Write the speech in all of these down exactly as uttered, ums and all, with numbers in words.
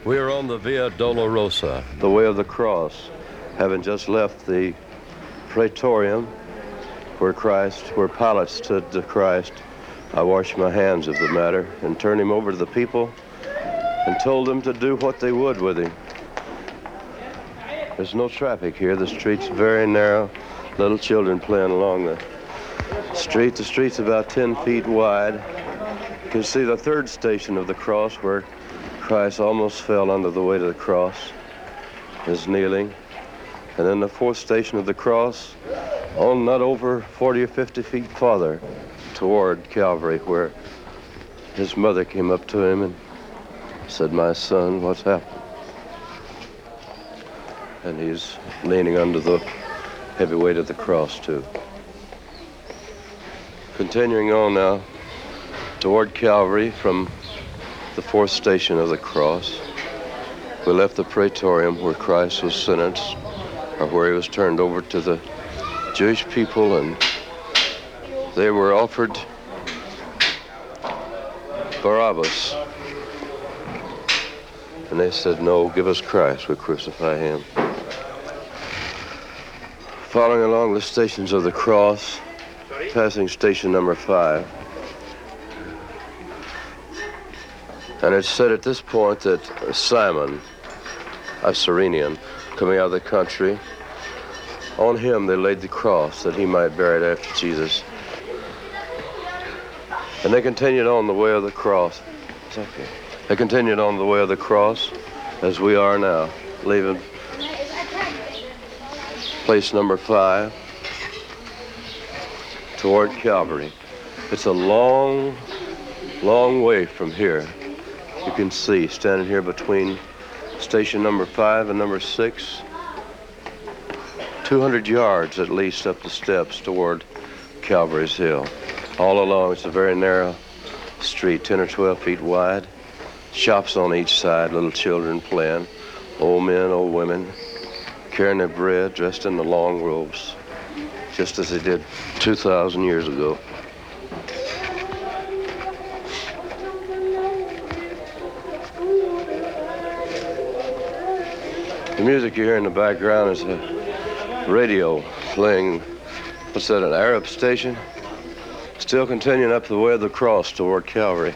We are on the Via Dolorosa, the way of the cross, having just left the Praetorium where Christ, where Pilate stood to Christ. I washed my hands of the matter and turned him over to the people and told them to do what they would with him. There's no traffic here. The street's very narrow. Little children playing along the street. The street's about ten feet wide. You can see the third station of the cross where Christ almost fell under the weight of the cross, is kneeling. And then the fourth station of the cross, on not over forty or fifty feet farther toward Calvary, where his mother came up to him and said, "My son, what's happened?" And he's leaning under the heavy weight of the cross, too. Continuing on now toward Calvary from the fourth station of the cross, we left the Praetorium where Christ was sentenced, or where he was turned over to the Jewish people, and they were offered Barabbas. And they said, "No, give us Christ, we'll crucify him." Following along the stations of the cross, passing station number five. And it's said at this point that Simon, a Cyrenian, coming out of the country, on him they laid the cross that he might bear it after Jesus. And they continued on the way of the cross. It's okay. They continued on the way of the cross as we are now, leaving place number five toward Calvary. It's a long, long way from here. You can see, standing here between station number five and number six, two hundred yards at least up the steps toward Calvary's Hill. All along, it's a very narrow street, ten or twelve feet wide. Shops on each side, little children playing, old men, old women, carrying their bread, dressed in the long robes, just as they did two thousand years ago. The music you hear in the background is a radio playing, what's that, an Arab station? Still continuing up the way of the cross toward Calvary.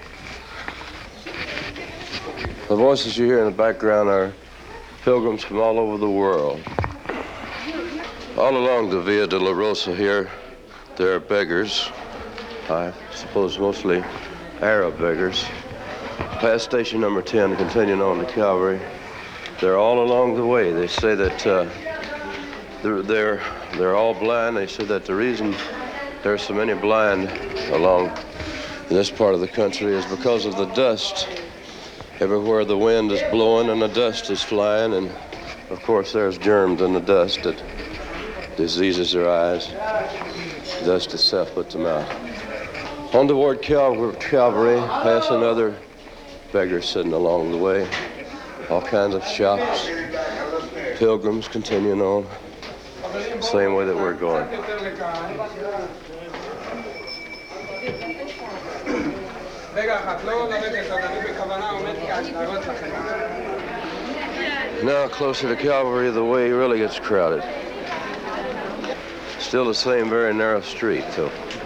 The voices you hear in the background are pilgrims from all over the world. All along the Via Dolorosa here, there are beggars, I suppose mostly Arab beggars. Past station number ten, continuing on to Calvary. They're all along the way. They say that uh, they're, they're, they're all blind. They say that the reason there are so many blind along in this part of the country is because of the dust. Everywhere the wind is blowing and the dust is flying, and of course there's germs in the dust that diseases their eyes. Dust itself puts them out. On toward Cal- Calvary, passing other beggars sitting along the way. All kinds of shops, pilgrims continuing on, same way that we're going. Now closer to Calvary, the way really gets crowded. Still the same very narrow street, though.